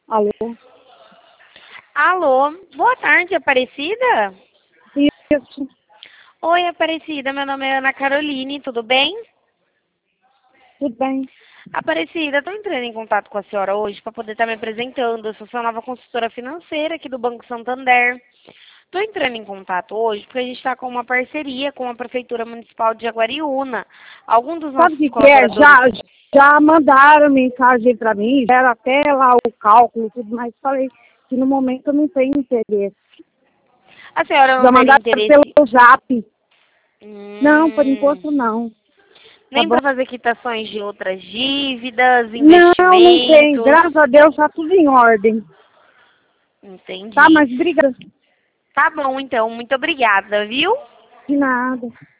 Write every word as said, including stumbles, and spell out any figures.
Alô? Alô, boa tarde, Aparecida? Isso, Oi, Aparecida, meu nome é Ana Caroline, tudo bem? tudo bem. Aparecida, estou entrando em contato com a senhora hoje para poder estar me apresentando. Eu sou sua nova consultora financeira aqui do Banco Santander. Estou entrando em contato hoje porque a gente está com uma parceria com a Prefeitura Municipal de Jaguariúna. Algum dos Sabe o nossos que, que é? colaboradores... Já, já mandaram mensagem para mim, já era até lá o cálculo e tudo mais. Falei que no momento eu não tenho interesse. A senhora Já não teria mandaram interesse... pelo zap. Não, por Hum, enquanto não. Tá nem bom? para fazer quitações de outras dívidas, Não, não tem. investimentos... Graças a Deus tá tudo em ordem. Tá, Entendi. mas obrigada. Tá bom, então. Muito obrigada, viu? De nada.